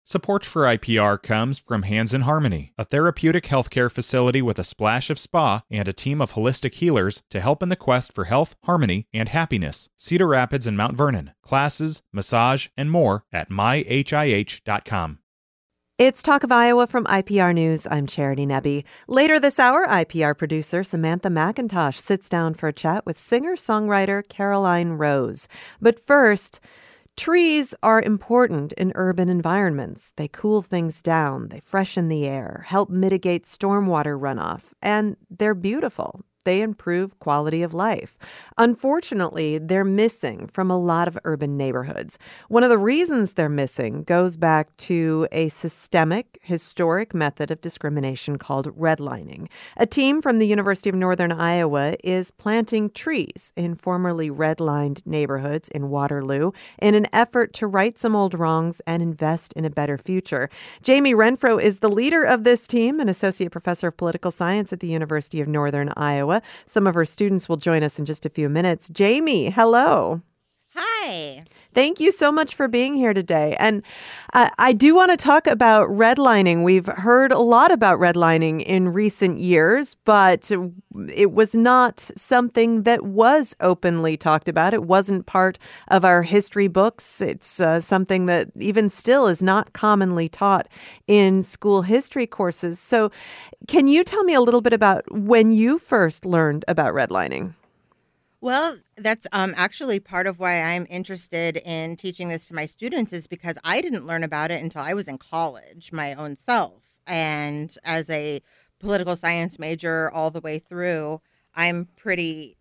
Support for IPR comes from Hands in Harmony, a therapeutic healthcare facility with a splash of spa and a team of holistic healers to help in the quest for health, harmony, and happiness. Cedar Rapids and Mount Vernon. Classes, massage, and more at myhih.com. It's Talk of Iowa from IPR News. I'm Charity Nebbe. Later this hour, IPR producer Samantha McIntosh sits down for a chat with singer-songwriter Caroline Rose. But first, trees are important in urban environments. They cool things down, they freshen the air, help mitigate stormwater runoff, and they're beautiful. They improve quality of life. Unfortunately, they're missing from a lot of urban neighborhoods. One of the reasons they're missing goes back to a systemic, historic method of discrimination called redlining. A team from the University of Northern Iowa is planting trees in formerly redlined neighborhoods in Waterloo in an effort to right some old wrongs and invest in a better future. Jamie Renfro is the leader of this team, an associate professor of political science at the University of Northern Iowa. Some of her students will join us in just a few minutes. Jamie, hello. Hi. Thank you so much for being here today. And I do want to talk about redlining. We've heard a lot about redlining in recent years, but it was not something that was openly talked about. It wasn't part of our history books. It's something that even still is not commonly taught in school history courses. So can you tell me a little bit about when you first learned about redlining? Well, that's actually part of why I'm interested in teaching this to my students is because I didn't learn about it until I was in college, my own self. And as a political science major all the way through, I'm pretty,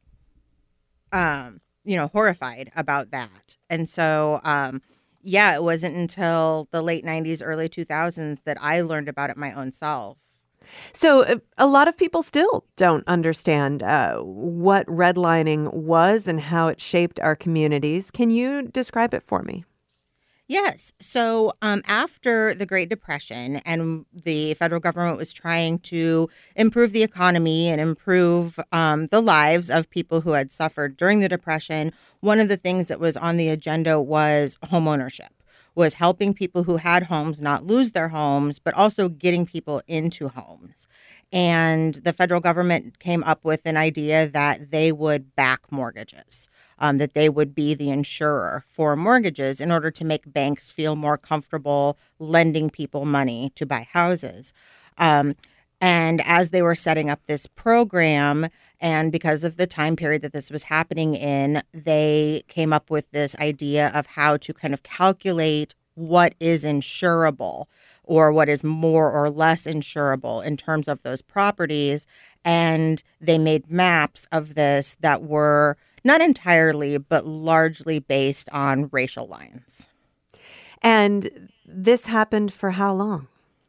horrified about that. And so, it wasn't until the late 90s, early 2000s that I learned about it my own self. So a lot of people still don't understand what redlining was and how it shaped our communities. Can you describe it for me? Yes. So after the Great Depression and the federal government was trying to improve the economy and improve the lives of people who had suffered during the Depression, one of the things that was on the agenda was homeownership. Was helping people who had homes not lose their homes, but also getting people into homes. And the federal government came up with an idea that they would back mortgages, that they would be the insurer for mortgages in order to make banks feel more comfortable lending people money to buy houses. And as they were setting up this program, and because of the time period that this was happening in, they came up with this idea of how to kind of calculate what is insurable or what is more or less insurable in terms of those properties. And they made maps of this that were not entirely, but largely based on racial lines. And this happened for how long?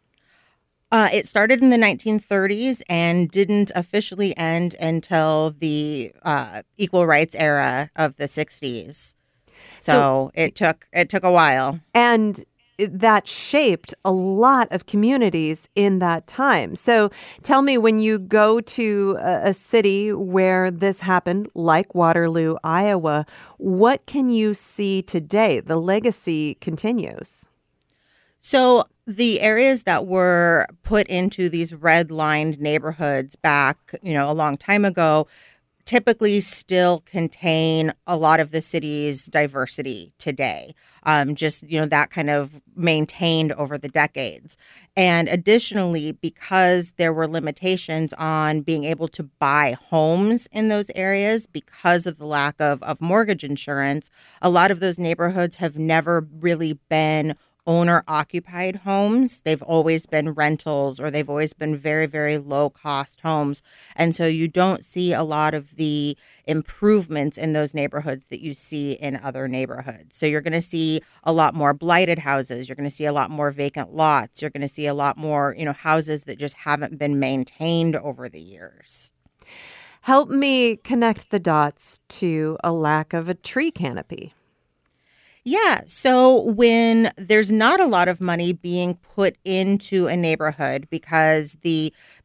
It started in the 1930s and didn't officially end until the equal rights era of the 60s. So it took a while. And that shaped a lot of communities in that time. So tell me, when you go to a city where this happened, like Waterloo, Iowa, what can you see today? The legacy continues. So the areas that were put into these red-lined neighborhoods back, a long time ago, typically still contain a lot of the city's diversity today. That kind of maintained over the decades. And additionally, because there were limitations on being able to buy homes in those areas because of the lack of mortgage insurance, a lot of those neighborhoods have never really been owner-occupied homes. They've always been rentals, or they've always been very, very low-cost homes. And so you don't see a lot of the improvements in those neighborhoods that you see in other neighborhoods. So you're going to see a lot more blighted houses. You're going to see a lot more vacant lots. You're going to see a lot more, houses that just haven't been maintained over the years. Help me connect the dots to a lack of a tree canopy. Yeah. So when there's not a lot of money being put into a neighborhood because the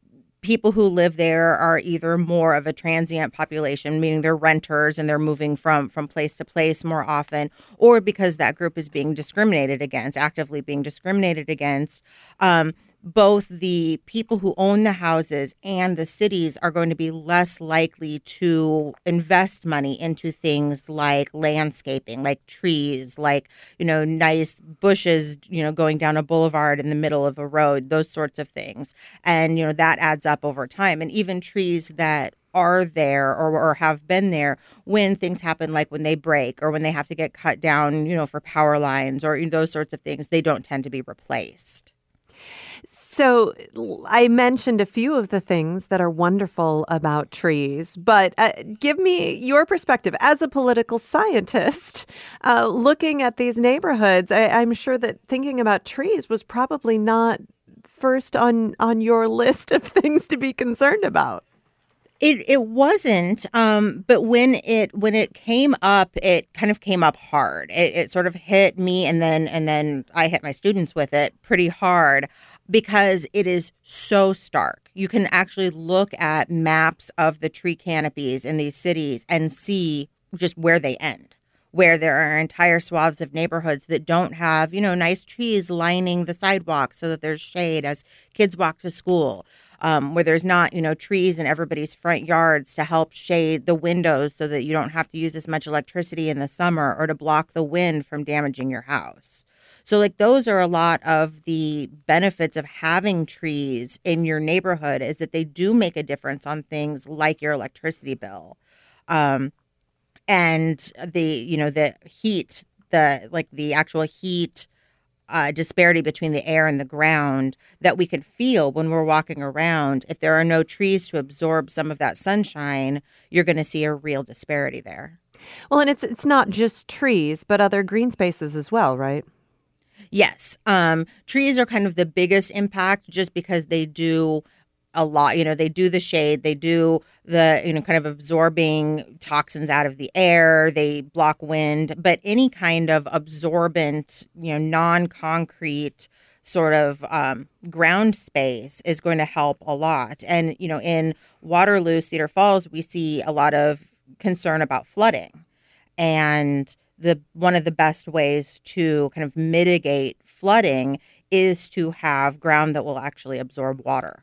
people who live there are either more of a transient population, meaning they're renters and they're moving from place to place more often, or because that group is being discriminated against, actively being discriminated against. Both the people who own the houses and the cities are going to be less likely to invest money into things like landscaping, like trees, like, nice bushes, going down a boulevard in the middle of a road, those sorts of things. And, that adds up over time. And even trees that are there or have been there when things happen, like when they break or when they have to get cut down, for power lines or those sorts of things, they don't tend to be replaced. So I mentioned a few of the things that are wonderful about trees, but give me your perspective as a political scientist looking at these neighborhoods. I'm sure that thinking about trees was probably not first on your list of things to be concerned about. It wasn't, but when it came up, it kind of came up hard. It sort of hit me, and then I hit my students with it pretty hard because it is so stark. You can actually look at maps of the tree canopies in these cities and see just where they end, where there are entire swaths of neighborhoods that don't have, nice trees lining the sidewalks so that there's shade as kids walk to school. Where there's not, trees in everybody's front yards to help shade the windows so that you don't have to use as much electricity in the summer or to block the wind from damaging your house. So those are a lot of the benefits of having trees in your neighborhood, is that they do make a difference on things like your electricity bill. And the heat, the actual heat disparity between the air and the ground that we can feel when we're walking around. If there are no trees to absorb some of that sunshine, you're going to see a real disparity there. Well, and it's not just trees, but other green spaces as well, right? Yes. Trees are kind of the biggest impact just because they do a lot. They do the shade, they do the, kind of absorbing toxins out of the air, they block wind, but any kind of absorbent, non-concrete sort of ground space is going to help a lot. And, in Waterloo, Cedar Falls, we see a lot of concern about flooding. And one of the best ways to kind of mitigate flooding is to have ground that will actually absorb water.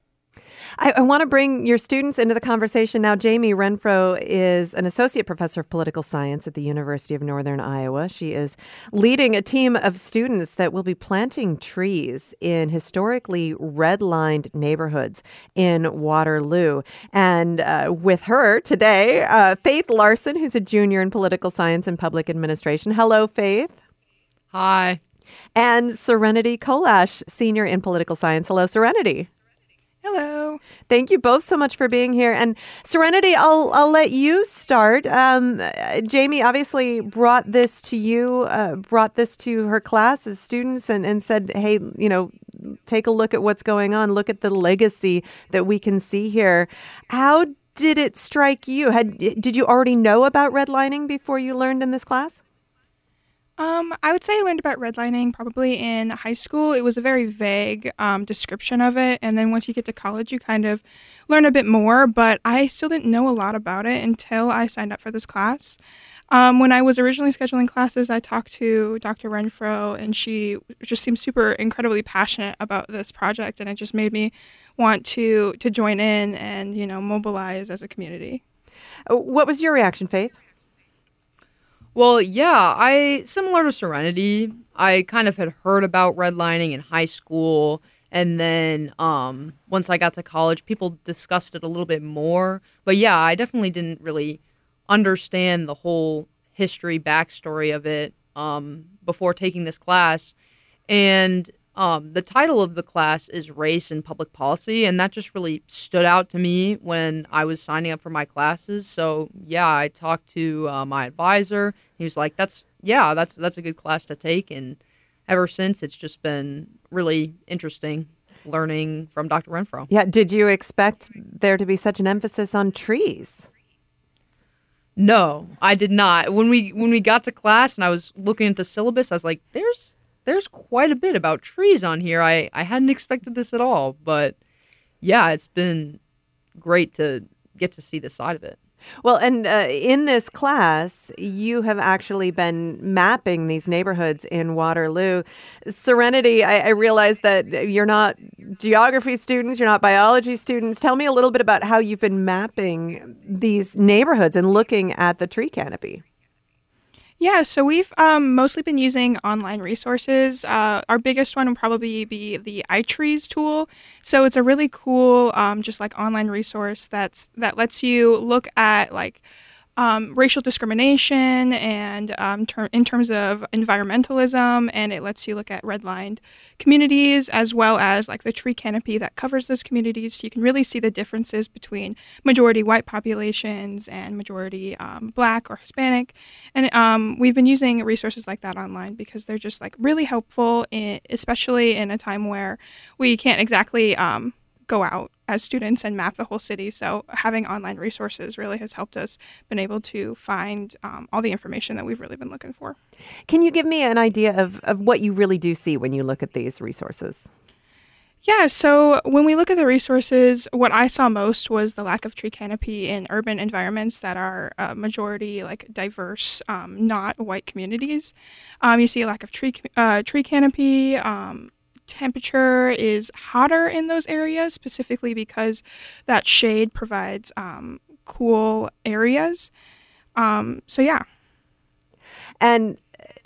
I want to bring your students into the conversation now. Jamie Renfro is an associate professor of political science at the University of Northern Iowa. She is leading a team of students that will be planting trees in historically redlined neighborhoods in Waterloo. And with her today, Faith Larson, who's a junior in political science and public administration. Hello, Faith. Hi. And Serenity Kolash, senior in political science. Hello, Serenity. Hello. Thank you both so much for being here. And Serenity, I'll let you start. Jamie obviously brought this to you, brought this to her class as students and said, hey, take a look at what's going on. Look at the legacy that we can see here. How did it strike you? Did you already know about redlining before you learned in this class? I would say I learned about redlining probably in high school. It was a very vague description of it. And then once you get to college, you kind of learn a bit more. But I still didn't know a lot about it until I signed up for this class. When I was originally scheduling classes, I talked to Dr. Renfro, and she just seemed super incredibly passionate about this project. And it just made me want to join in and, mobilize as a community. What was your reaction, Faith? Well, yeah, similar to Serenity, I kind of had heard about redlining in high school, and then once I got to college, people discussed it a little bit more. But yeah, I definitely didn't really understand the whole history, backstory of it before taking this class. And the title of the class is Race and Public Policy, and that just really stood out to me when I was signing up for my classes. So yeah, I talked to my advisor. He was like, that's a good class to take. And ever since, it's just been really interesting learning from Dr. Renfro. Yeah. Did you expect there to be such an emphasis on trees? No, I did not. When we got to class and I was looking at the syllabus, I was like, there's quite a bit about trees on here. I hadn't expected this at all. But yeah, it's been great to get to see this side of it. Well, and in this class, you have actually been mapping these neighborhoods in Waterloo. Serenity, I realize that you're not geography students, you're not biology students. Tell me a little bit about how you've been mapping these neighborhoods and looking at the tree canopy. Yeah, so we've mostly been using online resources. Our biggest one would probably be the iTrees tool. So it's a really cool, just like online resource that lets you look at like racial discrimination and in terms of environmentalism, and it lets you look at redlined communities as well as like the tree canopy that covers those communities. So you can really see the differences between majority white populations and majority Black or Hispanic. And we've been using resources like that online because they're just like really helpful, especially in a time where we can't exactly go out as students and map the whole city. So having online resources really has helped us been able to find all the information that we've really been looking for. Can you give me an idea of what you really do see when you look at these resources? Yeah, so when we look at the resources, what I saw most was the lack of tree canopy in urban environments that are majority like diverse, not white communities. You see a lack of tree canopy. Temperature is hotter in those areas, specifically because that shade provides cool areas. So yeah. And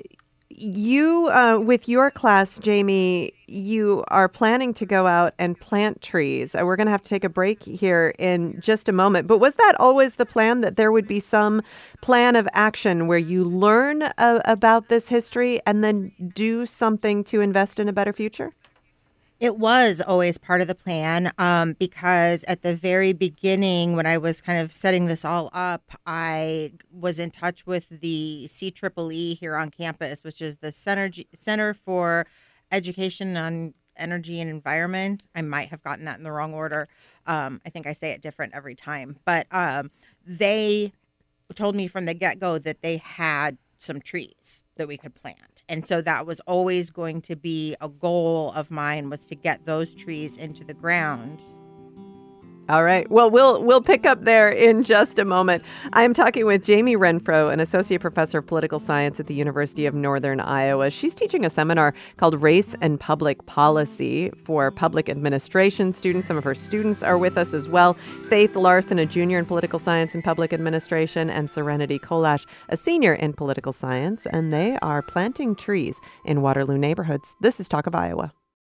you, with your class, Jamie, you are planning to go out and plant trees. We're going to have to take a break here in just a moment. But was that always the plan, that there would be some plan of action where you learn about this history and then do something to invest in a better future? It was always part of the plan because at the very beginning, when I was kind of setting this all up, I was in touch with the CEEE here on campus, which is the Center for Education on Energy and Environment. I might have gotten that in the wrong order. I think I say it different every time. But they told me from the get-go that they had some trees that we could plant. And so that was always going to be a goal of mine, was to get those trees into the ground. All right. Well, we'll pick up there in just a moment. I'm talking with Jamie Renfro, an associate professor of political science at the University of Northern Iowa. She's teaching a seminar called Race and Public Policy for public administration students. Some of her students are with us as well. Faith Larson, a junior in political science and public administration, and Serenity Kolash, a senior in political science. And they are planting trees in Waterloo neighborhoods. This is Talk of Iowa.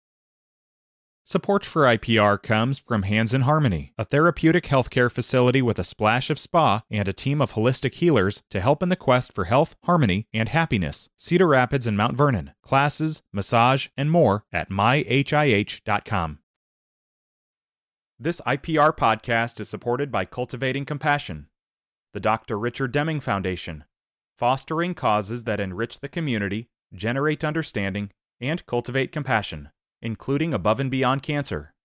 Support for IPR comes from Hands in Harmony, a therapeutic healthcare facility with a splash of spa and a team of holistic healers to help in the quest for health, harmony, and happiness. Cedar Rapids and Mount Vernon. Classes, massage, and more at myhih.com. This IPR podcast is supported by Cultivating Compassion, the Dr. Richard Deming Foundation, fostering causes that enrich the community, generate understanding, and cultivate compassion, including above and beyond cancer.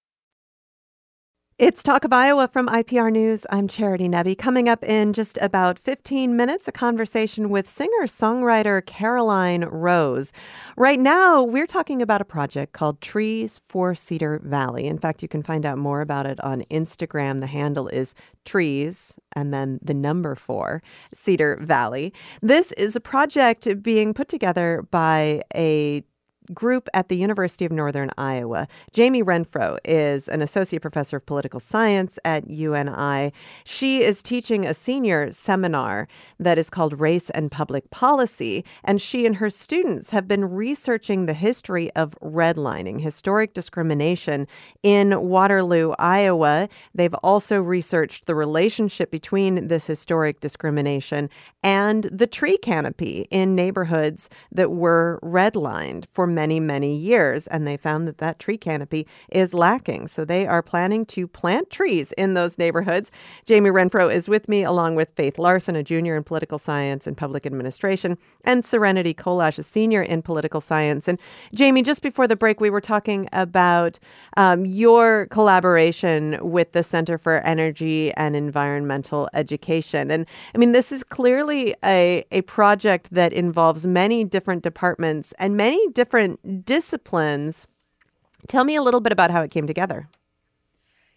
It's Talk of Iowa from IPR News. I'm Charity Nebbe. Coming up in just about 15 minutes, a conversation with singer-songwriter Caroline Rose. Right now, we're talking about a project called Trees for Cedar Valley. In fact, you can find out more about it on Instagram. The handle is trees and then the number 4, Cedar Valley. This is a project being put together by a group at the University of Northern Iowa. Jamie Renfro is an associate professor of political science at UNI. She is teaching a senior seminar that is called Race and Public Policy, and she and her students have been researching the history of redlining, historic discrimination in Waterloo, Iowa. They've also researched the relationship between this historic discrimination and the tree canopy in neighborhoods that were redlined for many, many years, and they found that that tree canopy is lacking. So they are planning to plant trees in those neighborhoods. Jamie Renfro is with me, along with Faith Larson, a junior in political science and public administration, and Serenity Kolash, a senior in political science. And Jamie, just before the break, we were talking about your collaboration with the Center for Energy and Environmental Education. And I mean, this is clearly a project that involves many different departments and many different disciplines. Tell me a little bit about how it came together.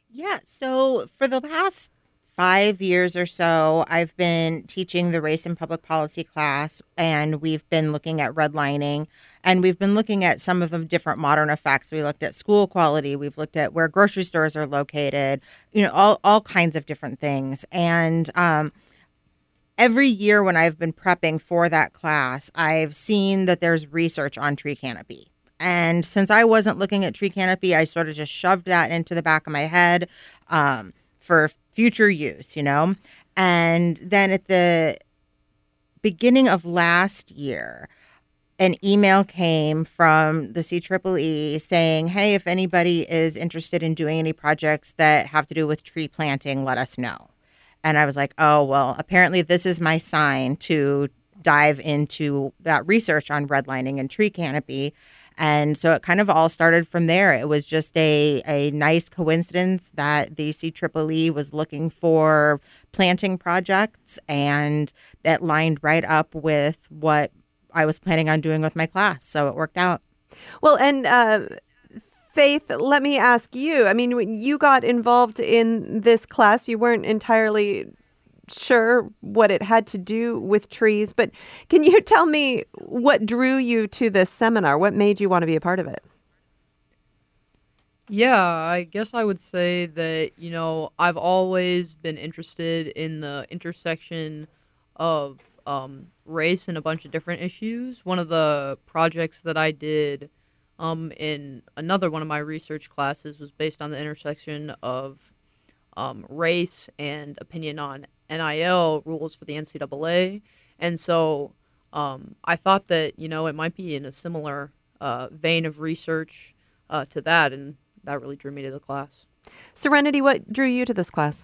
Yeah. So for the past 5 years or so, I've been teaching the race and public policy class, and we've been looking at redlining, and we've been looking at some of the different modern effects. We looked at school quality, we've looked at where grocery stores are located, all kinds of different things. And every year when I've been prepping for that class, I've seen that there's research on tree canopy. And since I wasn't looking at tree canopy, I sort of just shoved that into the back of my head for future use. And then at the beginning of last year, an email came from the CEEE saying, hey, if anybody is interested in doing any projects that have to do with tree planting, let us know. And I was like, oh, well, apparently this is my sign to dive into that research on redlining and tree canopy. And so it kind of all started from there. It was just a nice coincidence that the CEEE was looking for planting projects, and that lined right up with what I was planning on doing with my class. So it worked out. Well, and Faith, let me ask you. I mean, when you got involved in this class, you weren't entirely sure what it had to do with trees, but can you tell me what drew you to this seminar? What made you want to be a part of it? Yeah, I guess I would say that, I've always been interested in the intersection of race and a bunch of different issues. One of the projects that I did in another one of my research classes was based on the intersection of race and opinion on NIL rules for the NCAA. And so I thought that, it might be in a similar vein of research to that, and that really drew me to the class. Serenity, what drew you to this class?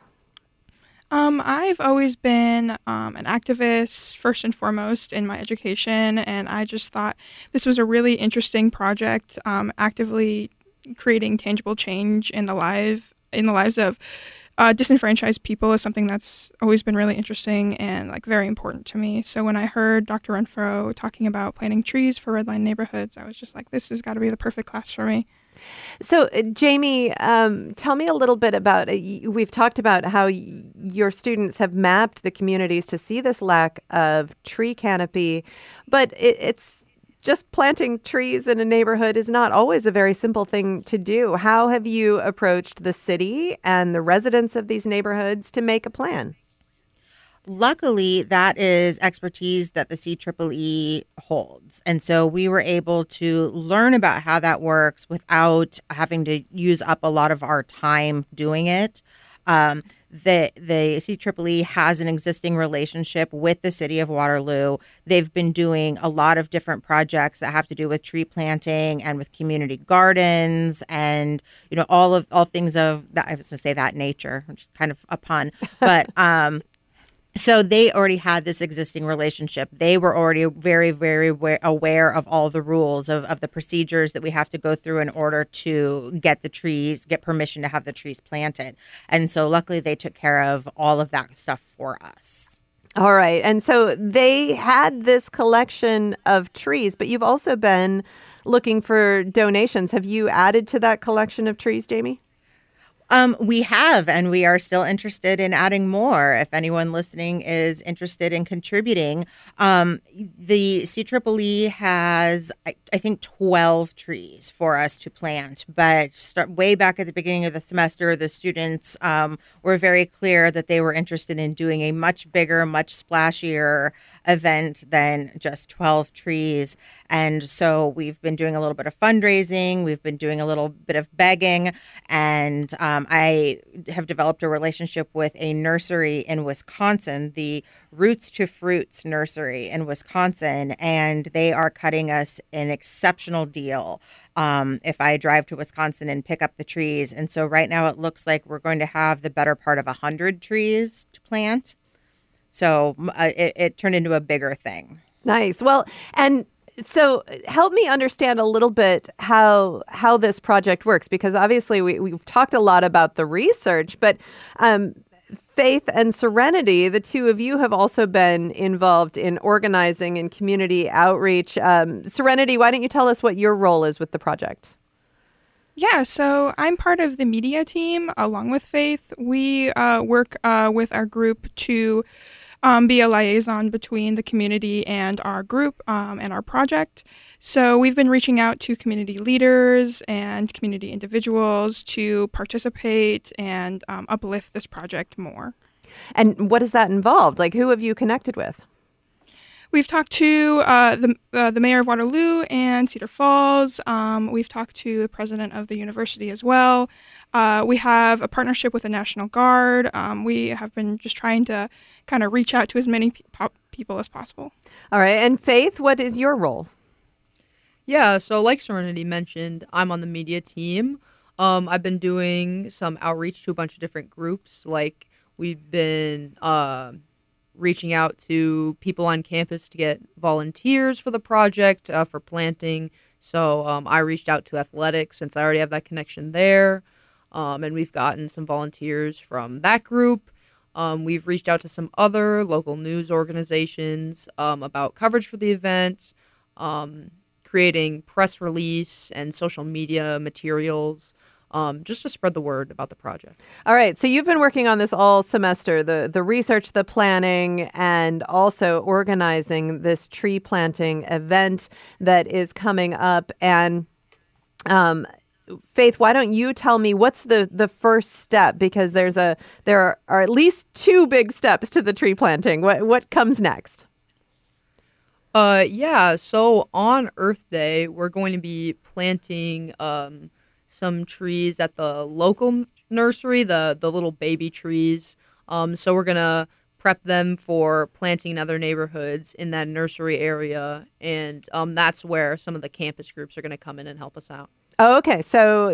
I've always been an activist first and foremost in my education, and I just thought this was a really interesting project, actively creating tangible change in the lives of disenfranchised people is something that's always been really interesting and very important to me. So when I heard Dr. Renfro talking about planting trees for redline neighborhoods, I was just like, this has got to be the perfect class for me. So, Jamie, tell me a little bit about, we've talked about how your students have mapped the communities to see this lack of tree canopy, but it's just planting trees in a neighborhood is not always a very simple thing to do. How have you approached the city and the residents of these neighborhoods to make a plan? Luckily, that is expertise that the CEEE holds. And so we were able to learn about how that works without having to use up a lot of our time doing it. The CEEE has an existing relationship with the city of Waterloo. They've been doing a lot of different projects that have to do with tree planting and with community gardens and, all things of that. I was going to say that nature, which is kind of a pun, but, so they already had this existing relationship. They were already very, very aware of all the rules of the procedures that we have to go through in order to get permission to have the trees planted. And so luckily they took care of all of that stuff for us. All right. And so they had this collection of trees, but you've also been looking for donations. Have you added to that collection of trees, Jamie? We have, and we are still interested in adding more. If anyone listening is interested in contributing, the CEEE has, I think, 12 trees for us to plant. But way back at the beginning of the semester, the students were very clear that they were interested in doing a much bigger, much splashier event than just 12 trees. And so we've been doing a little bit of fundraising. We've been doing a little bit of begging. And I have developed a relationship with a nursery in Wisconsin, the Roots to Fruits nursery in Wisconsin. And they are cutting us an exceptional deal if I drive to Wisconsin and pick up the trees. And so right now it looks like we're going to have the better part of 100 trees to plant. So it turned into a bigger thing. Nice. Well, and so help me understand a little bit how this project works, because obviously we've talked a lot about the research, but Faith and Serenity, the two of you have also been involved in organizing and community outreach. Serenity, why don't you tell us what your role is with the project? Yeah, so I'm part of the media team along with Faith. We work with our group to be a liaison between the community and our group and our project. So we've been reaching out to community leaders and community individuals to participate and uplift this project more. And what does that involve? Like, who have you connected with? We've talked to the mayor of Waterloo and Cedar Falls. We've talked to the president of the university as well. We have a partnership with the National Guard. We have been just trying to kind of reach out to as many people as possible. All right. And Faith, what is your role? Yeah, so like Serenity mentioned, I'm on the media team. I've been doing some outreach to a bunch of different groups. Like we've been reaching out to people on campus to get volunteers for the project for planting. So I reached out to athletics since I already have that connection there. And we've gotten some volunteers from that group. We've reached out to some other local news organizations about coverage for the event, creating press release and social media materials, just to spread the word about the project. All right. So you've been working on this all semester, the research, the planning, and also organizing this tree planting event that is coming up. And Faith, why don't you tell me what's the first step? Because there are at least two big steps to the tree planting. What comes next? Yeah, so on Earth Day, we're going to be planting some trees at the local nursery, the little baby trees. So we're going to prep them for planting in other neighborhoods in that nursery area. And that's where some of the campus groups are going to come in and help us out. Oh, okay. So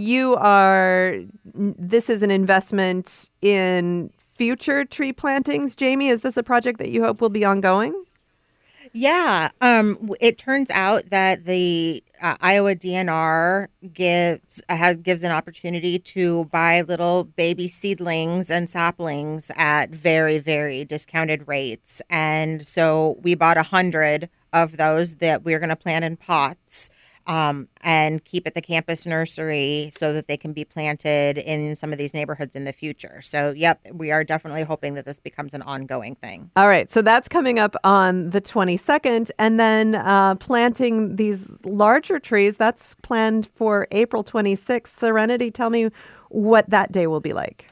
this is an investment in future tree plantings. Jamie, is this a project that you hope will be ongoing? Yeah, it turns out that the Iowa DNR gives an opportunity to buy little baby seedlings and saplings at very, very discounted rates, and so we bought 100 of those that we're going to plant in pots. And keep at the campus nursery so that they can be planted in some of these neighborhoods in the future. So, yep, we are definitely hoping that this becomes an ongoing thing. All right. So that's coming up on the 22nd. And then planting these larger trees, that's planned for April 26th. Serenity, tell me what that day will be like.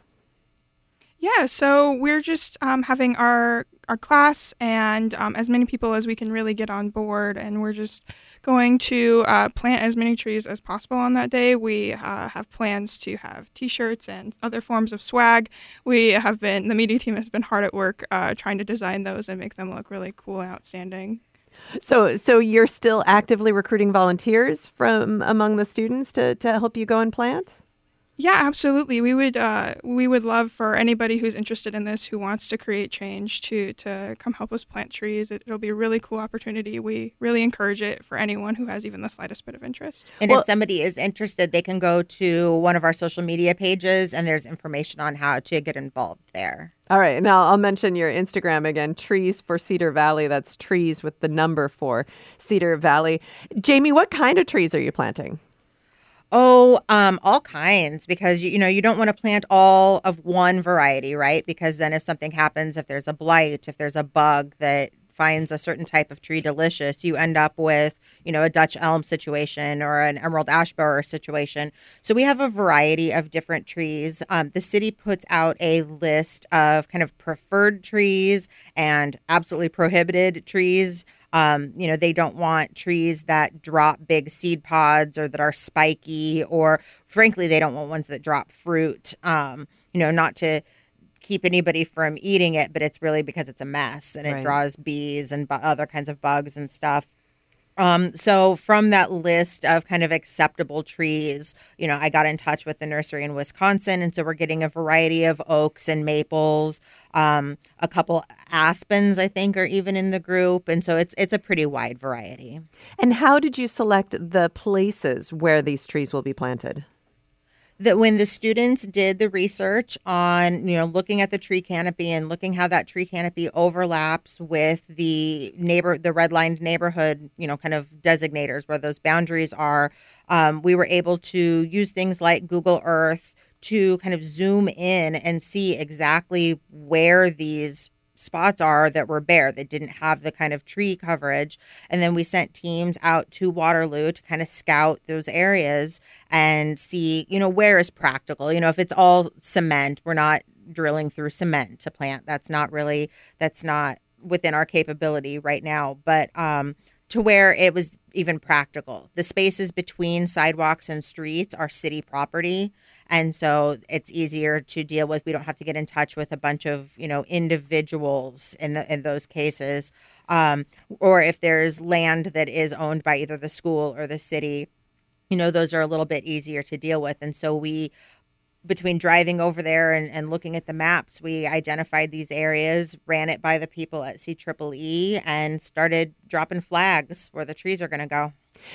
Yeah, so we're just having our class and as many people as we can really get on board, and we're just going to plant as many trees as possible on that day. We have plans to have T-shirts and other forms of swag. The media team has been hard at work trying to design those and make them look really cool and outstanding. So you're still actively recruiting volunteers from among the students to help you go and plant? Yeah, absolutely. We would love for anybody who's interested in this, who wants to create change, to come help us plant trees. It'll be a really cool opportunity. We really encourage it for anyone who has even the slightest bit of interest. And if somebody is interested, they can go to one of our social media pages, and there's information on how to get involved there. All right. Now I'll mention your Instagram again, Trees for Cedar Valley. That's trees with the number for Cedar Valley. Jamie, what kind of trees are you planting? Oh, all kinds, because you don't want to plant all of one variety, right? Because then if something happens, if there's a blight, if there's a bug that finds a certain type of tree delicious, you end up with, a Dutch elm situation or an emerald ash borer situation. So we have a variety of different trees. The city puts out a list of kind of preferred trees and absolutely prohibited trees. They don't want trees that drop big seed pods or that are spiky, or frankly, they don't want ones that drop fruit, not to keep anybody from eating it, but it's really because it's a mess and it draws bees and other kinds of bugs and stuff. So from that list of kind of acceptable trees, I got in touch with the nursery in Wisconsin. And so we're getting a variety of oaks and maples, a couple aspens, I think, are even in the group. And so it's a pretty wide variety. And how did you select the places where these trees will be planted? That when the students did the research on, looking at the tree canopy and looking how that tree canopy overlaps with the redlined neighborhood, kind of designators where those boundaries are, we were able to use things like Google Earth to kind of zoom in and see exactly where these spots are that were bare, that didn't have the kind of tree coverage. And then we sent teams out to Waterloo to kind of scout those areas and see, where is practical. If it's all cement, we're not drilling through cement to plant. That's not within our capability right now. But to where it was even practical. The spaces between sidewalks and streets are city property. And so it's easier to deal with. We don't have to get in touch with a bunch of, individuals in those cases. Or if there's land that is owned by either the school or the city, those are a little bit easier to deal with. And so between driving over there and looking at the maps, we identified these areas, ran it by the people at CEEE, and started dropping flags where the trees are going to go.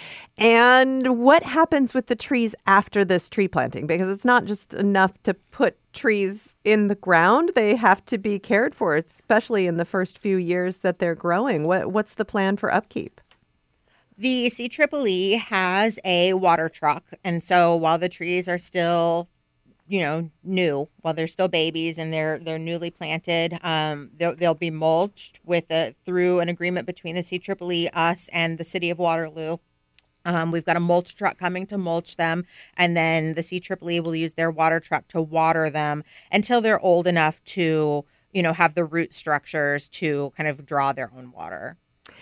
And what happens with the trees after this tree planting? Because it's not just enough to put trees in the ground. They have to be cared for, especially in the first few years that they're growing. What's the plan for upkeep? The CEEE has a water truck. And so while the trees are still new, while they're still babies and they're newly planted, they'll be mulched through an agreement between the CEEE, us, and the city of Waterloo. We've got a mulch truck coming to mulch them, and then the CEEE will use their water truck to water them until they're old enough to, have the root structures to kind of draw their own water.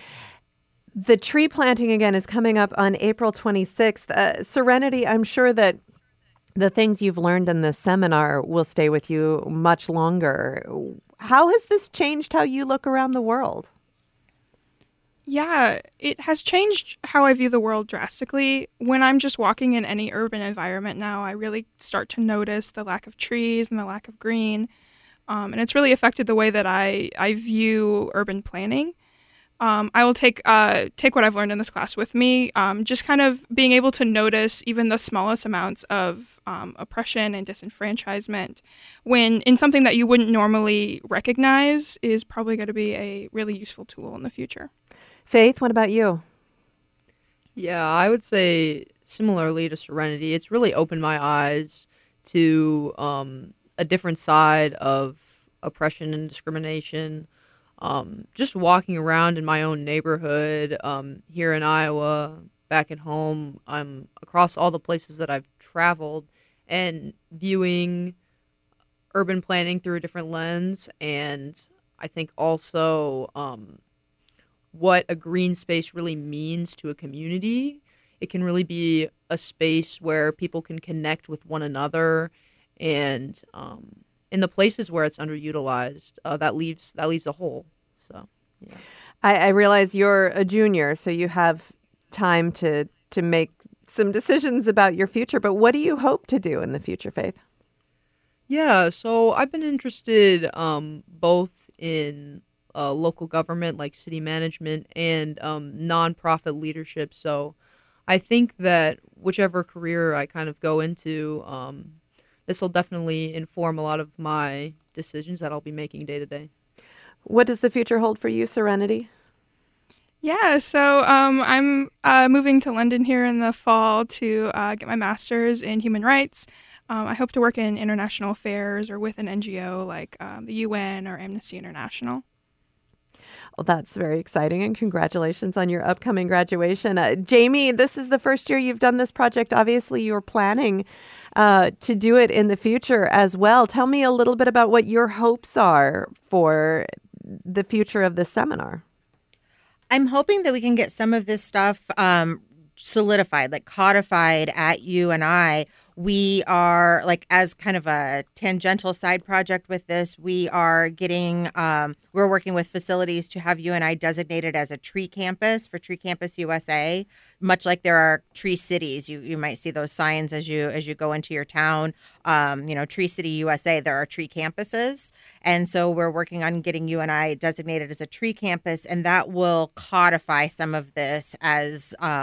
The tree planting, again, is coming up on April 26th. Serenity, I'm sure that the things you've learned in this seminar will stay with you much longer. How has this changed how you look around the world? Yeah, it has changed how I view the world drastically. When I'm just walking in any urban environment now, I really start to notice the lack of trees and the lack of green. And it's really affected the way that I view urban planning. I will take what I've learned in this class with me, just kind of being able to notice even the smallest amounts of oppression and disenfranchisement when in something that you wouldn't normally recognize is probably going to be a really useful tool in the future. Faith, what about you? Yeah, I would say similarly to Serenity, it's really opened my eyes to a different side of oppression and discrimination. Just walking around in my own neighborhood here in Iowa, back at home, across all the places that I've traveled, and viewing urban planning through a different lens, and I think also what a green space really means to a community. It can really be a space where people can connect with one another, and in the places where it's underutilized, that leaves a hole. So, yeah. I realize you're a junior, so you have time to make some decisions about your future. But what do you hope to do in the future, Faith? Yeah, so I've been interested both in local government, like city management, and nonprofit leadership. So I think that whichever career I kind of go into, this will definitely inform a lot of my decisions that I'll be making day to day. What does the future hold for you, Serenity? Yeah, so I'm moving to London here in the fall to get my master's in human rights. I hope to work in international affairs or with an NGO like the UN or Amnesty International. Well, that's very exciting, and congratulations on your upcoming graduation. Jamie, this is the first year you've done this project. Obviously, you're planning to do it in the future as well. Tell me a little bit about what your hopes are for the future of this seminar. I'm hoping that we can get some of this stuff solidified, like codified at UNI. We are, like, as kind of a tangential side project with this, we are getting, we're working with facilities to have UNI designated as a tree campus for Tree Campus USA, much like there are tree cities. You might see those signs as you go into your town. Tree City USA, there are tree campuses. And so we're working on getting UNI designated as a tree campus, and that will codify some of this as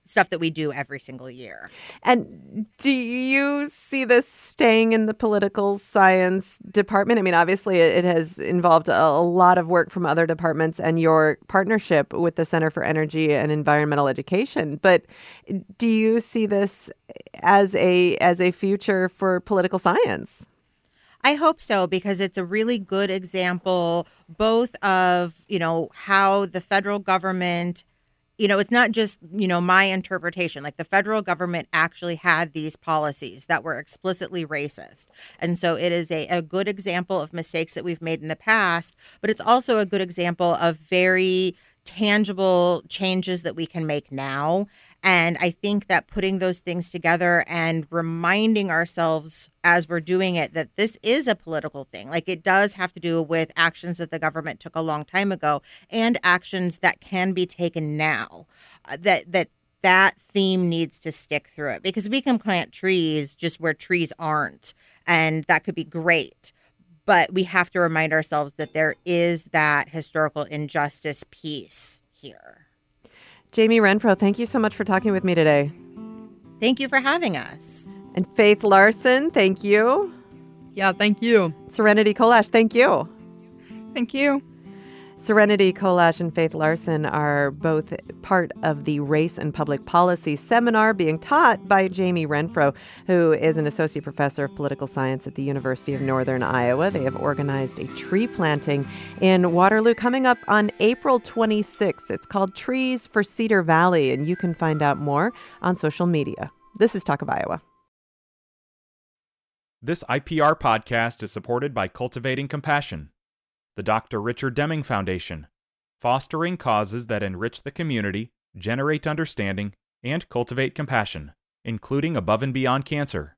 stuff that we do every single year. And do you see this staying in the political science department? I mean, obviously, it has involved a lot of work from other departments and your partnership with the Center for Energy and Environmental Education. But do you see this as a future for political science? I hope so, because it's a really good example both of, how the federal government, it's not just, my interpretation. Like, the federal government actually had these policies that were explicitly racist. And so it is a good example of mistakes that we've made in the past, but it's also a good example of very tangible changes that we can make now. And I think that putting those things together and reminding ourselves as we're doing it that this is a political thing, like it does have to do with actions that the government took a long time ago and actions that can be taken now, that theme needs to stick through it, because we can plant trees just where trees aren't, and that could be great. But we have to remind ourselves that there is that historical injustice piece here. Jamie Renfro, thank you so much for talking with me today. Thank you for having us. And Faith Larson, thank you. Yeah, thank you. Serenity Kolash, thank you. Thank you. Serenity Kolash and Faith Larson are both part of the Race and Public Policy seminar being taught by Jamie Renfro, who is an associate professor of political science at the University of Northern Iowa. They have organized a tree planting in Waterloo coming up on April 26th. It's called Trees for Cedar Valley, and you can find out more on social media. This is Talk of Iowa. This IPR podcast is supported by Cultivating Compassion, the Dr. Richard Deming Foundation, fostering causes that enrich the community, generate understanding, and cultivate compassion, including above and beyond cancer.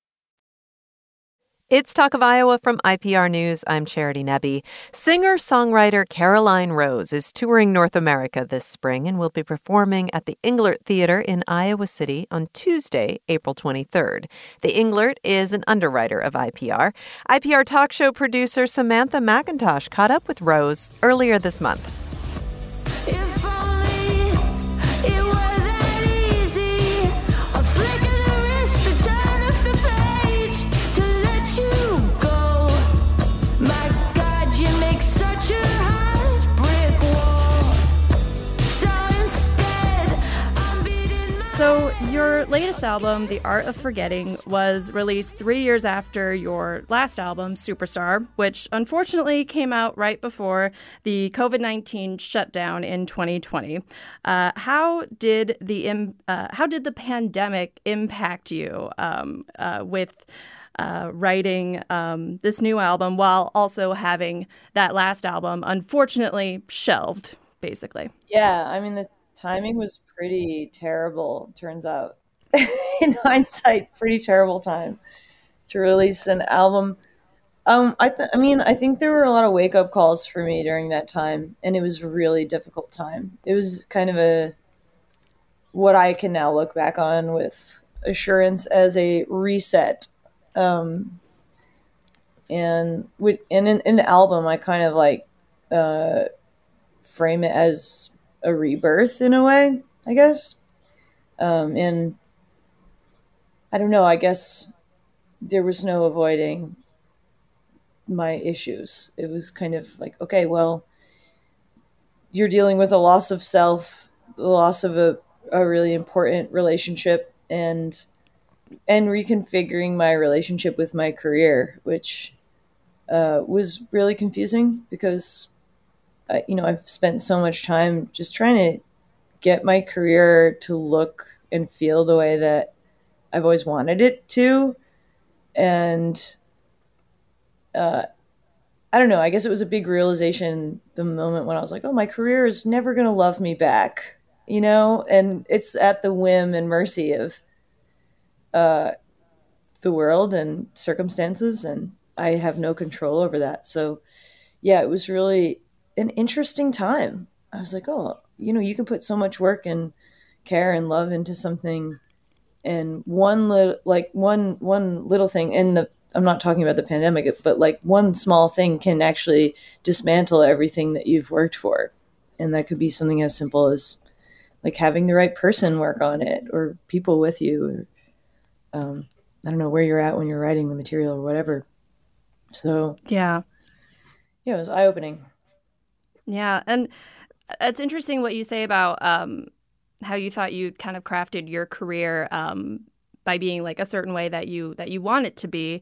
It's Talk of Iowa from IPR News. I'm Charity Nebbe. Singer-songwriter Caroline Rose is touring North America this spring and will be performing at the Englert Theater in Iowa City on Tuesday, April 23rd. The Englert is an underwriter of IPR. IPR talk show producer Samantha McIntosh caught up with Rose earlier this month. If only it were that easy, a flick of the wrist, the turn of the page to let you go. My God, you make such a hard brick wall. So instead, I'm beating my So, your latest album, The Art of Forgetting, was released 3 years after your last album, Superstar, which unfortunately came out right before the COVID-19 shutdown in 2020. How did the pandemic impact you with writing this new album while also having that last album unfortunately shelved, basically? Yeah, I mean, the timing was pretty terrible, turns out. In hindsight, pretty terrible time to release an album. I think there were a lot of wake-up calls for me during that time, and it was a really difficult time. It was kind of what I can now look back on with assurance as a reset. And in the album, I kind of frame it as a rebirth in a way, I guess. And I don't know, I guess there was no avoiding my issues. It was kind of like, okay, well, you're dealing with a loss of self, the loss of a really important relationship, and reconfiguring my relationship with my career, which was really confusing because I've spent so much time just trying to get my career to look and feel the way that I've always wanted it to. And I don't know, I guess it was a big realization the moment when I was like, oh, my career is never going to love me back, and it's at the whim and mercy of the world and circumstances, and I have no control over that. So yeah, it was really an interesting time. I was like, oh, you can put so much work and care and love into something, and one little thing, and I'm not talking about the pandemic, but like one small thing can actually dismantle everything that you've worked for. And that could be something as simple as like having the right person work on it or people with you, or I don't know where you're at when you're writing the material or whatever. So Yeah. yeah, it was eye opening. Yeah. And it's interesting what you say about how you thought you kind of crafted your career by being like a certain way that you want it to be.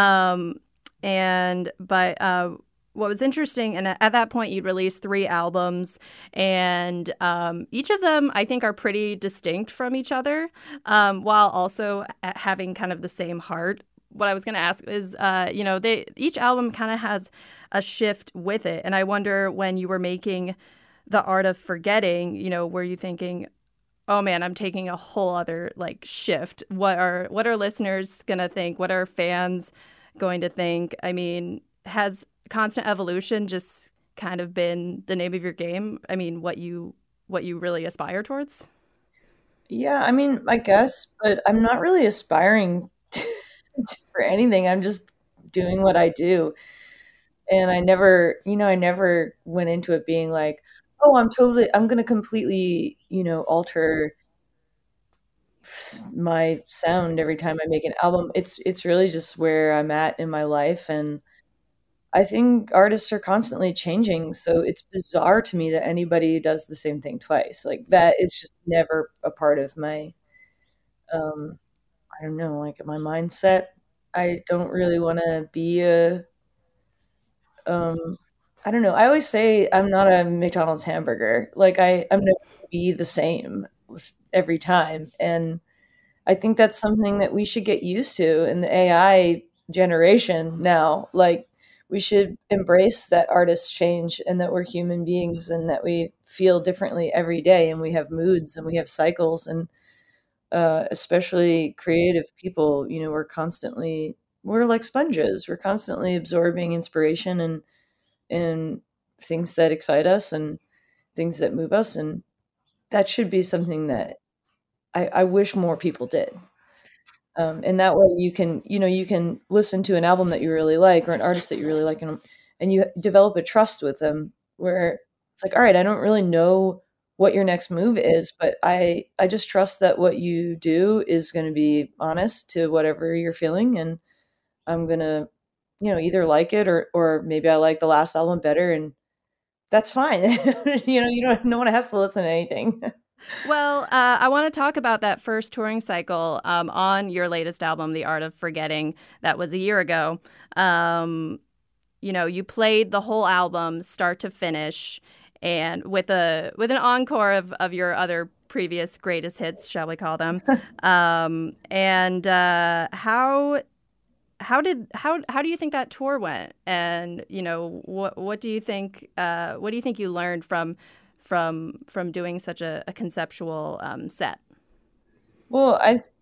But what was interesting, and at that point, you'd released 3 albums, and each of them, I think, are pretty distinct from each other, while also having kind of the same heart. What I was going to ask is, each album kind of has a shift with it, and I wonder when you were making The Art of Forgetting, were you thinking, oh man, I'm taking a whole other like shift? What are listeners going to think? What are fans going to think? I mean, has constant evolution just kind of been the name of your game? I mean, what you really aspire towards? Yeah, I mean, I guess, but I'm not really aspiring for anything. I'm just doing what I do. And I never went into it being like, oh, I'm going to completely, alter my sound every time I make an album. It's really just where I'm at in my life. And I think artists are constantly changing. So it's bizarre to me that anybody does the same thing twice. Like that is just never a part of my, I don't know, like my mindset. I don't really want to be I don't know. I always say I'm not a McDonald's hamburger. Like I'm never going to be the same every time. And I think that's something that we should get used to in the AI generation now. Like we should embrace that artists change and that we're human beings and that we feel differently every day and we have moods and we have cycles and especially creative people, we're like sponges. We're constantly absorbing inspiration and things that excite us and things that move us. And that should be something that I wish more people did. And that way you can listen to an album that you really like or an artist that you really like and you develop a trust with them where it's like, all right, I don't really know what your next move is, but I just trust that what you do is going to be honest to whatever you're feeling. And I'm going to, either like it or maybe I like the last album better and that's fine. No one has to listen to anything. Well, I want to talk about that first touring cycle on your latest album, The Art of Forgetting. That was a year ago. You played the whole album, start to finish, and with an encore of your other previous greatest hits, shall we call them? How do you think that tour went? And what do you think? What do you think you learned from doing such a conceptual set? Well,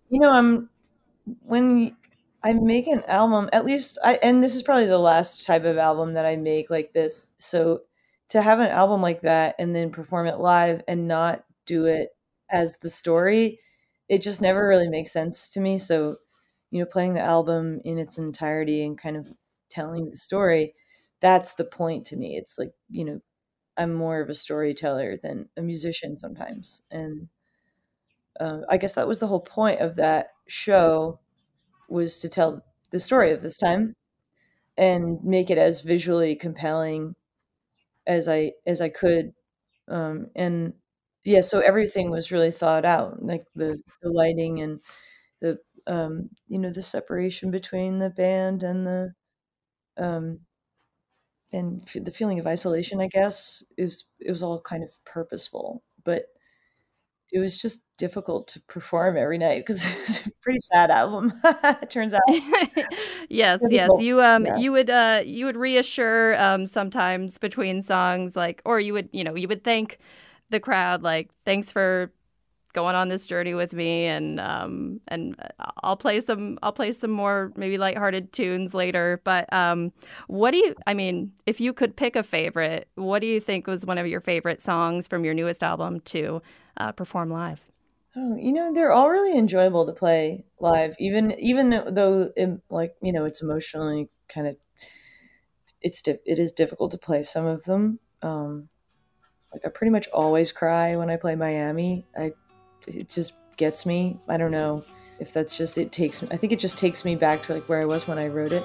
when I make an album, at least and this is probably the last type of album that I make like this. So to have an album like that and then perform it live and not do it as the story, it just never really makes sense to me. So, playing the album in its entirety and kind of telling the story, that's the point to me. It's like, I'm more of a storyteller than a musician sometimes. And I guess that was the whole point of that show, was to tell the story of this time and make it as visually compelling as I could. And yeah, so everything was really thought out, like the lighting and the the separation between the band and um, the feeling of isolation, I guess, it was all kind of purposeful, but it was just difficult to perform every night because it's a pretty sad album. It turns out. Yes. Difficult. Yeah. You would reassure sometimes between songs, like, or you would thank the crowd, like, thanks for going on this journey with me, and I'll play some more maybe lighthearted tunes later. But if you could pick a favorite, what do you think was one of your favorite songs from your newest album to perform live? Oh, they're all really enjoyable to play live, even though it's emotionally kind of it is difficult to play some of them. Like I pretty much always cry when I play Miami. It just gets me. I don't know if that's just I think it just takes me back to like where I was when I wrote it.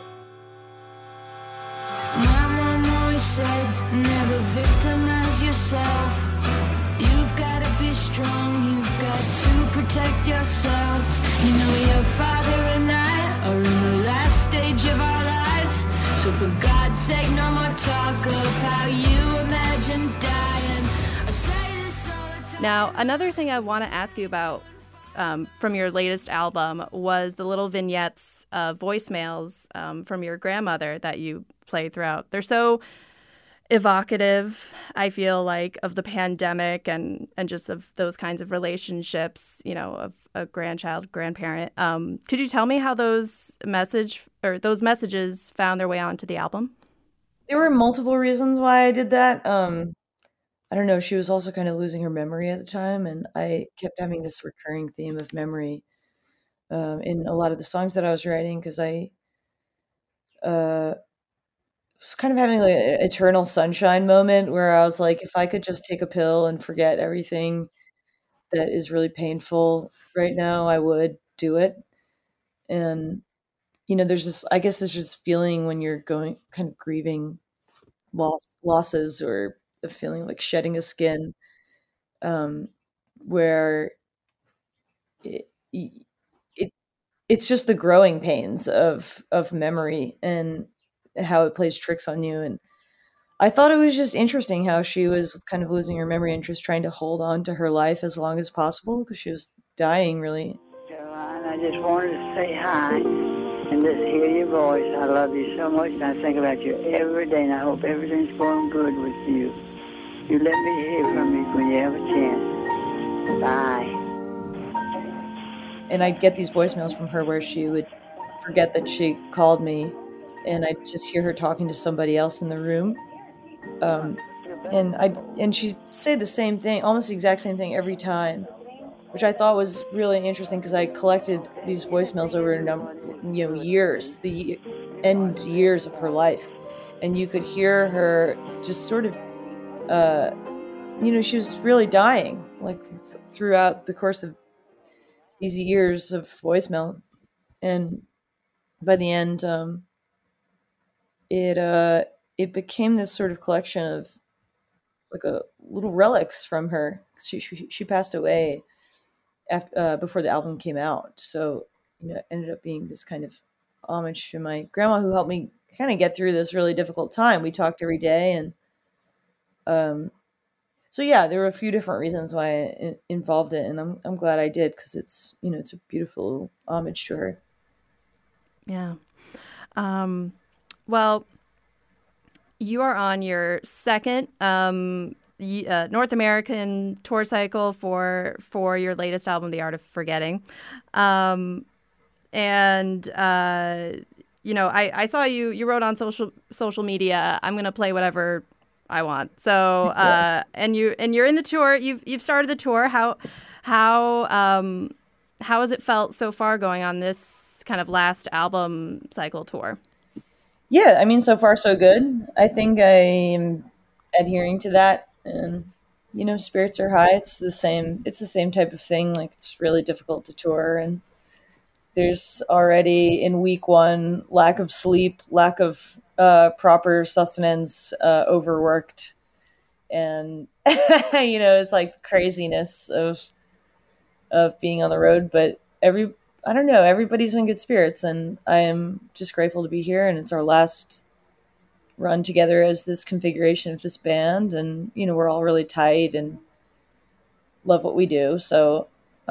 My mom always said, never victimize yourself. You've got to be strong, you've got to protect yourself. You know your father and I are in the last stage of our lives. So for God's sake, no more talk of how you imagine dying. I say this all the time. Now, another thing I want to ask you about from your latest album was the little vignettes, voicemails from your grandmother that you play throughout. They're so evocative, I feel like, of the pandemic and just of those kinds of relationships, you know, of a grandchild, grandparent. Could you tell me how those messages found their way onto the album? There were multiple reasons why I did that. I don't know. She was also kind of losing her memory at the time, and I kept having this recurring theme of memory in a lot of the songs that I was writing because I was kind of having like an eternal sunshine moment where I was like, if I could just take a pill and forget everything that is really painful right now, I would do it. And you know, I guess there's this feeling when you're kind of grieving losses or the feeling like shedding a skin, where it's just the growing pains of memory and how it plays tricks on you. And I thought it was just interesting how she was kind of losing her memory and just trying to hold on to her life as long as possible because she was dying, really. Caroline, I just wanted to say hi and just hear your voice. I love you so much, and I think about you every day, and I hope everything's going good with you. You let me hear from you when you have a chance. Bye. And I'd get these voicemails from her where she would forget that she called me, and I'd just hear her talking to somebody else in the room. And she'd say the same thing, almost the exact same thing every time, which I thought was really interesting because I collected these voicemails over years, the end years of her life, and you could hear her just sort of, she was really dying, like throughout the course of these years of voicemail, and by the end, it became this sort of collection of like a little relics from her. She passed away after before the album came out, so it ended up being this kind of homage to my grandma who helped me kind of get through this really difficult time. We talked every day, and so yeah, there were a few different reasons why I involved it, and I'm glad I did because it's it's a beautiful homage to her. Yeah. Well, you are on your second North American tour cycle for your latest album, The Art of Forgetting. I saw you wrote on social media, I'm going to play whatever I want. So, and you're in the tour, you've started the tour. How has it felt so far going on this kind of last album cycle tour? Yeah, I mean, so far so good. I think I am adhering to that, and spirits are high. It's the same type of thing. Like, it's really difficult to tour, and there's already in week one lack of sleep, lack of proper sustenance, overworked, and it's like the craziness of being on the road. But I don't know, everybody's in good spirits, and I am just grateful to be here, and it's our last run together as this configuration of this band, and we're all really tight and love what we do. So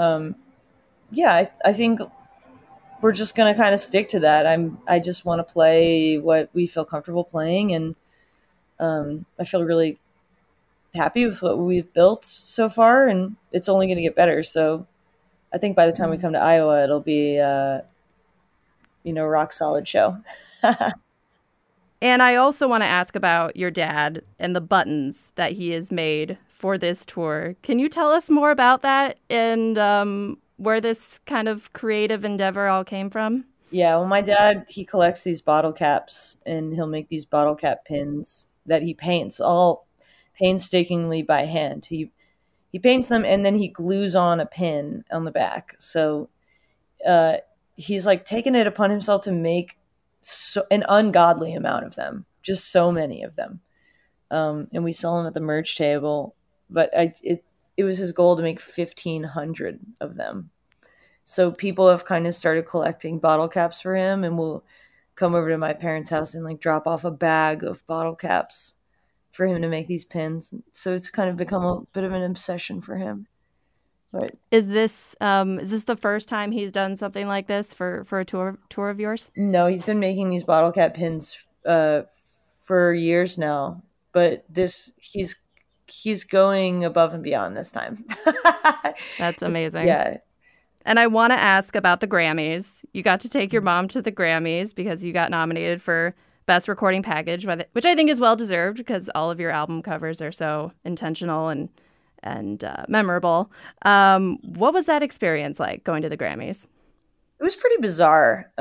I think we're just gonna kind of stick to that. I just want to play what we feel comfortable playing, and I feel really happy with what we've built so far, and it's only going to get better. So I think by the time we come to Iowa, it'll be a rock solid show. And I also want to ask about your dad and the buttons that he has made for this tour. Can you tell us more about that and where this kind of creative endeavor all came from? Yeah, well, my dad, he collects these bottle caps, and he'll make these bottle cap pins that he paints, all painstakingly by hand. He paints them and then he glues on a pin on the back. So he's like taken it upon himself to make an ungodly amount of them, just so many of them. And we sell them at the merch table, but it was his goal to make 1,500 of them. So people have kind of started collecting bottle caps for him, and we'll come over to my parents' house and like drop off a bag of bottle caps for him to make these pins. So it's kind of become a bit of an obsession for him. But Is this the first time he's done something like this for a tour of yours? no, he's been making these bottle cap pins for years now. But he's going above and beyond this time. That's amazing. Yeah. And I want to ask about the Grammys. You got to take your mom to the Grammys because you got nominated for Best Recording Package, which I think is well deserved because all of your album covers are so intentional and memorable. What was that experience like, going to the Grammys? It was pretty bizarre.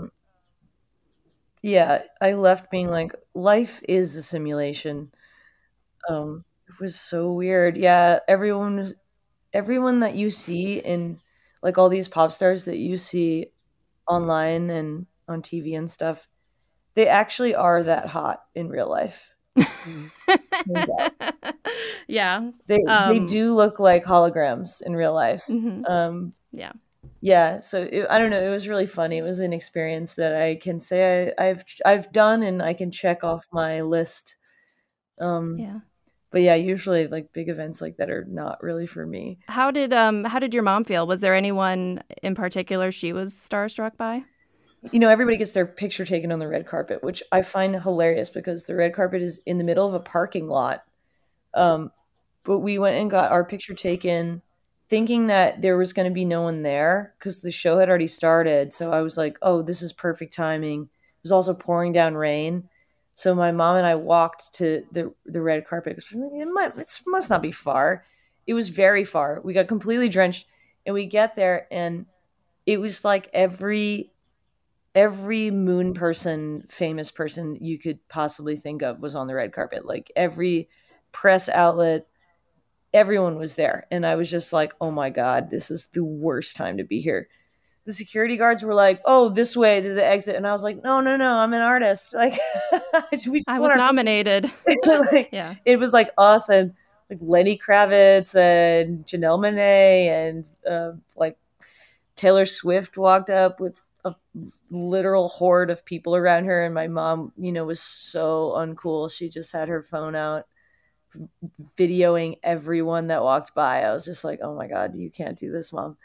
Yeah, I left being like, life is a simulation. It was so weird. Yeah, everyone that you see in like all these pop stars that you see online and on TV and stuff, they actually are that hot in real life. Yeah. They do look like holograms in real life. Yeah. Yeah, so I don't know. It was really funny. It was an experience that I can say I've done and I can check off my list. Yeah. But yeah, usually like big events like that are not really for me. How did your mom feel? Was there anyone in particular she was starstruck by? You know, everybody gets their picture taken on the red carpet, which I find hilarious because the red carpet is in the middle of a parking lot. But we went and got our picture taken thinking that there was going to be no one there because the show had already started. So I was like, oh, this is perfect timing. It was also pouring down rain. So my mom and I walked to the red carpet. It must not be far. It was very far. We got completely drenched and we get there and it was like every moon person, famous person you could possibly think of was on the red carpet. Like every press outlet, everyone was there. And I was just like, oh my God, this is the worst time to be here. The security guards were like, oh, this way to the exit. And I was like, no, I'm an artist. Like, I was nominated. Like, yeah. It was like us and like Lenny Kravitz and Janelle Monáe and like Taylor Swift walked up with a literal horde of people around her. And my mom, was so uncool. She just had her phone out videoing everyone that walked by. I was just like, oh my God, you can't do this, Mom.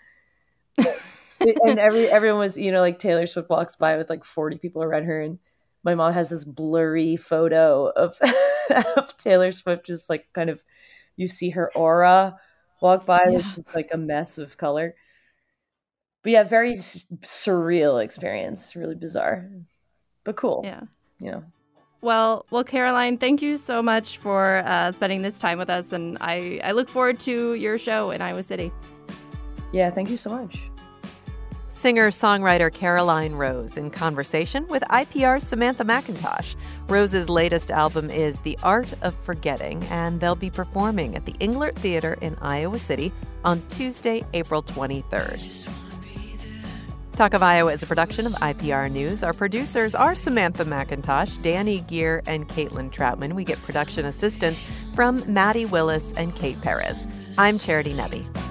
And everyone was, like Taylor Swift walks by with like 40 people around her. And my mom has this blurry photo of Taylor Swift, just like kind of, you see her aura walk by. Yeah. It's just like a mess of color. But yeah, very surreal experience, really bizarre, but cool. Yeah. Well, Caroline, thank you so much for spending this time with us. And I look forward to your show in Iowa City. Yeah, thank you so much. Singer-songwriter Caroline Rose in conversation with IPR's Samantha McIntosh. Rose's latest album is The Art of Forgetting, and they'll be performing at the Englert Theater in Iowa City on Tuesday, April 23rd. Talk of Iowa is a production of IPR News. Our producers are Samantha McIntosh, Danny Gear, and Caitlin Troutman. We get production assistance from Maddie Willis and Kate Perez. I'm Charity Nebbe.